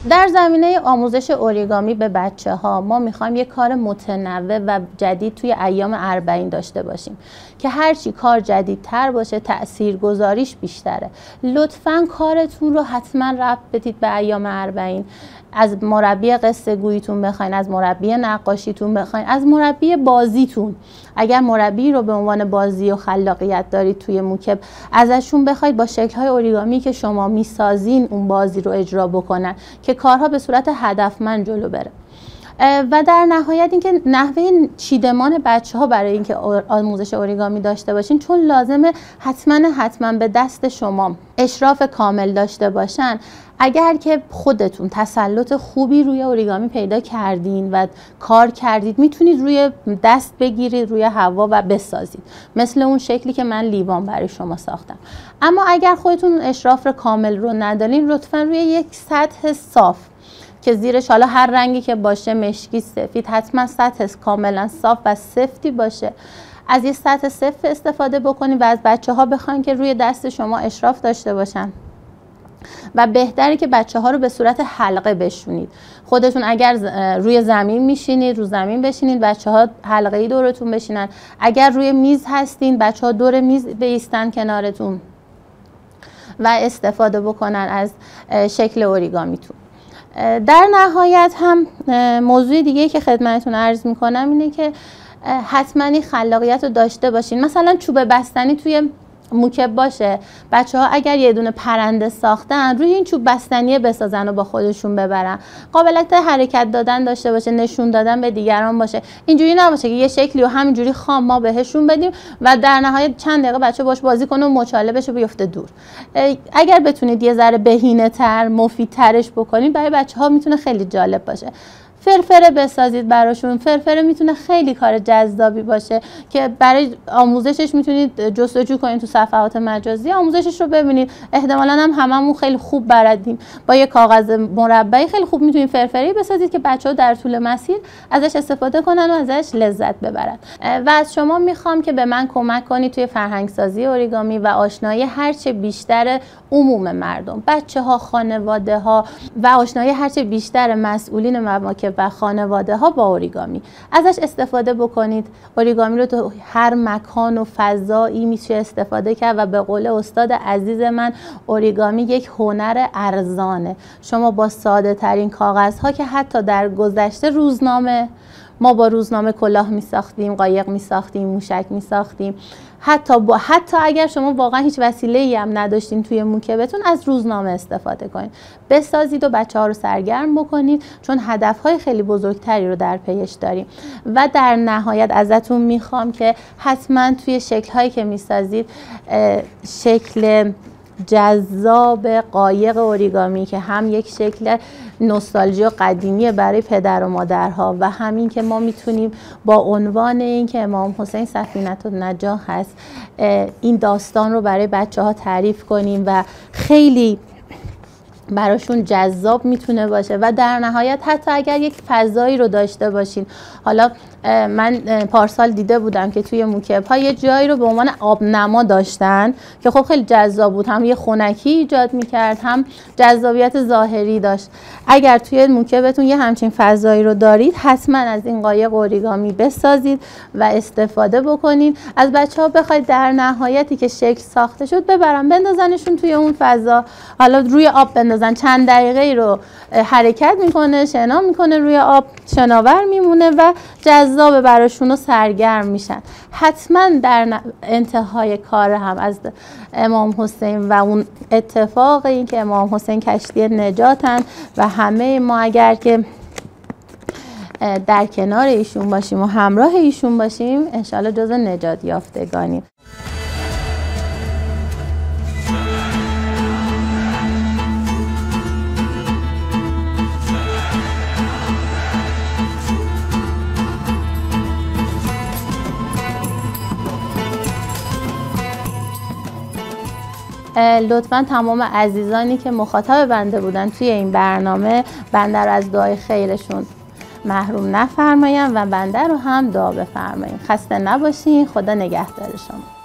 در زمینه آموزش اوریگامی به بچه‌ها ما می‌خوایم یک کار متنوع و جدید توی ایام اربعین داشته باشیم که هرچی کار جدیدتر باشه تاثیرگذاریش بیشتره. لطفاً کارتون رو حتما ربط بدید به ایام اربعین. از مربی قصه گوییتون بخواین، از مربی نقاشیتون بخواین، از مربی بازیتون. اگر مربی رو به عنوان بازی و خلاقیت دارید توی موکب، ازشون بخواید با شکل‌های اوریگامی که شما میسازین اون بازی رو اجرا بکنن که کارها به صورت هدفمند جلو بره. و در نهایت اینکه نحوه چیدمان بچه‌ها برای اینکه آموزش اوریگامی داشته باشین، چون لازمه حتما به دست شما اشراف کامل داشته باشن. اگر که خودتون تسلط خوبی روی اوریگامی پیدا کردین و کار کردید، میتونید روی دست بگیرید روی هوا و بسازید، مثل اون شکلی که من لیوان برای شما ساختم. اما اگر خودتون اشراف کامل رو ندارین، لطفاً روی یک سطح صاف که زیرش حالا هر رنگی که باشه، مشکی، سفید، حتما سطح کاملا صاف و سفتی باشه، از یه سطح سفت استفاده بکنید و از بچه‌ها بخواین که روی دست شما اشراف داشته باشن. و بهتره که بچه‌ها رو به صورت حلقه بشونید. خودتون اگر روی زمین میشینید، رو زمین بشینید، بچه‌ها حلقه‌ای دورتون بشینن. اگر روی میز هستین، بچه‌ها دور میز بایستن کنارتون و استفاده بکنن از شکل اوریگامیتون. در نهایت هم موضوع دیگه که خدمتتون عرض میکنم اینه که حتما خلاقیت رو داشته باشین. مثلا چوب بستنی توی موکب باشه، بچه‌ها اگر یه دونه پرنده ساختن، روی این چوب بستنی بسازن و با خودشون ببرن. قابلیت حرکت دادن داشته باشه، نشون دادن به دیگران باشه. اینجوری نباشه که یه شکلی و همینجوری خام ما بهشون بدیم و در نهایت چند دقیقه بچه باش بازی کنه و مچاله بشه بیفته دور. اگر بتونید یه ذره بهینه‌تر، مفیدترش بکنید، برای بچه‌ها میتونه خیلی جالب باشه. فرفره بسازید براشون. فرفره میتونه خیلی کار جذابی باشه که برای آموزشش میتونید جستجو کنید تو صفحات مجازی، آموزشش رو ببینید. احتمالاً هم هممون خیلی خوب بلدیم با یه کاغذ مربعی خیلی خوب میتونید فرفره بسازید که بچه‌ها در طول مسیر ازش استفاده کنن و ازش لذت ببرن. و از شما میخوام که به من کمک کنید توی فرهنگسازی اوریگامی و آشنایی هرچه بیشتر عموم مردم، بچه‌ها، خانواده‌ها و آشنایی هرچه بیشتر مسئولین مواکب و خانواده ها با اوریگامی. ازش استفاده بکنید. اوریگامی رو تو هر مکان و فضایی میشه استفاده کرد و به قول استاد عزیز من، اوریگامی یک هنر ارزانه. شما با ساده ترین کاغذ ها که حتی در گذشته ما با روزنامه کلاه می ساختیم، قایق می ساختیم، موشک می ساختیم. حتی اگر شما واقعا هیچ وسیله‌ای هم نداشتین توی موکبتون، از روزنامه استفاده کنید. بسازید و بچه‌ها رو سرگرم بکنید، چون هدف‌های خیلی بزرگتری رو در پیش داریم. و در نهایت ازتون میخوام که حتما توی شکل‌هایی که میسازید، شکل جذاب قایق اوریگامی که هم یک شکل نوستالژی و قدیمی برای پدر و مادرها و همین که ما میتونیم با عنوان اینکه امام حسین سفینة النجاة هست، این داستان رو برای بچه‌ها تعریف کنیم و خیلی براشون جذاب میتونه باشه. و در نهایت حتی اگر یک فضایی رو داشته باشین، حالا من پارسال دیده بودم که توی موکب‌ها یه جایی رو به عنوان آبنما داشتن که خب خیلی جذاب بود، هم یه خنکی ایجاد میکرد، هم جذابیت ظاهری داشت. اگر توی موکبتون یه همچین فضایی رو دارید، حتما از این قایق اوریگامی بسازید و استفاده بکنید. از بچه‌ها بخواید در نهایتی که شکل ساخته شد ببرن، بندازنشون توی اون فضا، حالا روی آب بندازن، چند دقیقه رو حرکت میکنه، شنا میکنه روی آب، شناور میمونه و جذاب براشون و سرگرم میشن. حتما در انتهای کار هم از امام حسین و اون اتفاق این که امام حسین کشتی نجاتن و همه ما اگر که در کنار ایشون باشیم و همراه ایشون باشیم، انشالله جزو نجات یافتگانیم. لطفاً تمام عزیزانی که مخاطب بنده بودن توی این برنامه، بنده رو از دعای خیرشون محروم نفرمایید و بنده رو هم دعا بفرمایید. خسته نباشین. خدا نگهدار شما.